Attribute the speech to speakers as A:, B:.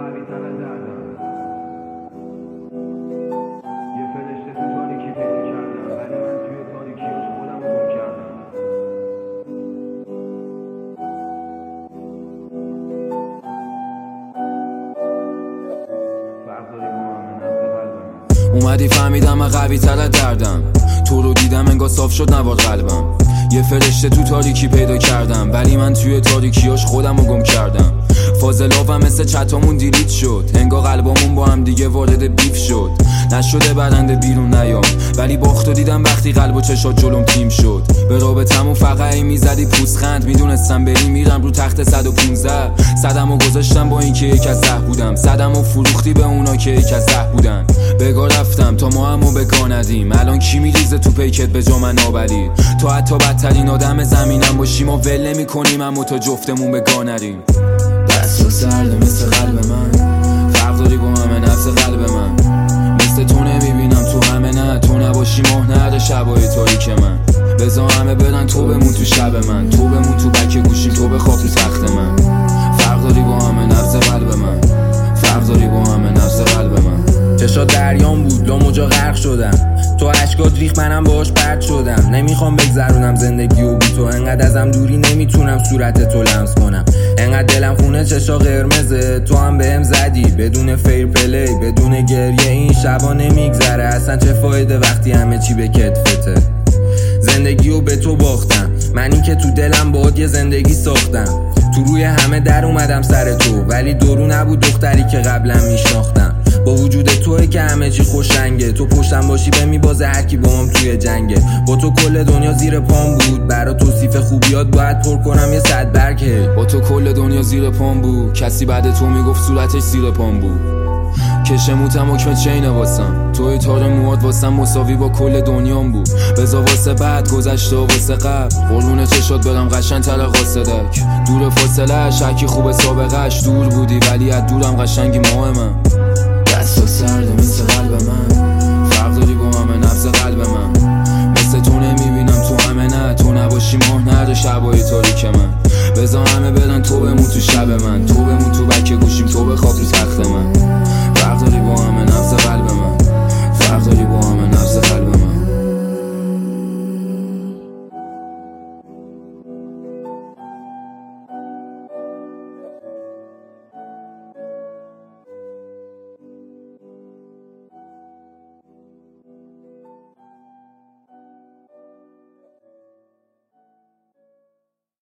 A: قوی تر از دردم. یه فرشته تو تاریکی پیدا کردم، ولی من توی تاریکیش خودم رو گم کردم. فرق داری با همه نبض قلبم.
B: اومدی فهمیدم من قوی تر از دردم. تو رو دیدم انگار صاف شد نوار قلبم. یه فرشته تو تاریکی پیدا کردم، ولی من توی تاریکیاش خودم رو گم کردم. فاضلابم مثل چتامون دیلیت شد، انگار قلبامون با هم دیگه وارد بیف شد. نشده برنده بیرون نیام، ولی باختو دیدم وقتی قلب و چشات جلوم تیم شد. به رابطمون فقط این میزدی پوزخند، میدونستم بری میرم رو تخت 115. صدمو گذاشتم با اینکه یک از 10 بودم، صدمو فروختی به اونا که یک از 10 بودن. بگا رفتم تا ما همو بگا ندیم، الان کی میریزه تو پیکت به جا من آوری؟ تو حتی بدترین آدم زمینم باشی ما ول نمی‌کنیم، اما تا جفتمون بگا نریم. دست سرد مثل قلب من، فرق داری با همه نفس قلب من. مثل تو نمیبینم تو همه، نه تو نباشی ماه نره شبای تاریک من. بذار همه برن تو بمون تو شب من، تو بمون تو بک گوشیم، تو بخواب تو تخت من. فرق داری با همه نفس قلب من، فرق داری با همه نفس قلب من.
C: چشا دریان بود لاموجا غرق شدم، تو عشقات ریخ منم باهاش پرت شدم. نمیخوام بگذرونم زندگی و بی تو، انقدر ازم دوری نمیتونم صورت تو لمس کنم. انقدر دلم خونه چشا قرمزه، تو هم بهم زدی بدون فیر پلی بدون گریه. این شبا نمیگذره اصلا، چه فایده وقتی همه چی به کتفته. زندگیو به تو باختم، منی که تو دلم باهات یه زندگی ساختم. تو روی همه در اومدم سر تو، ولی درو نبود دختری که قبلا میشناختم. با وجود توی که همه چی خوشنگه، تو پشتم باشی به میبازه هرکی با هم توی جنگه. با تو کل دنیا زیر پام بود، برا توصیف خوبیات باید پر کنم یه 100 برگ.
B: با تو کل دنیا زیر پام بود، کسی بعد تو میگفت صورتش زیر پام بود. کشه موتم حکم چینه واسم، توی تار موات واسم مساوی با کل دنیام بود. بذار واسه بعد گذشته و واسه قبل، قربون چشات برم قشنگ تر قاصدک. دور فاصله شکی خوب سابقش، دور بودی ولی از دورم قشنگی ماه من. دستا سرده مثل قلب من، فرق داری با همه نفس قلب من. مثل تو نمیبینم تو همه، نه تو نباشی ماه نره شبای تاریک من. بذار همه برن تو بمون تو شب من، تو بمون تو بک گوشیم، تو بخواب تو تخت من. فرق داری با همه نفس قلب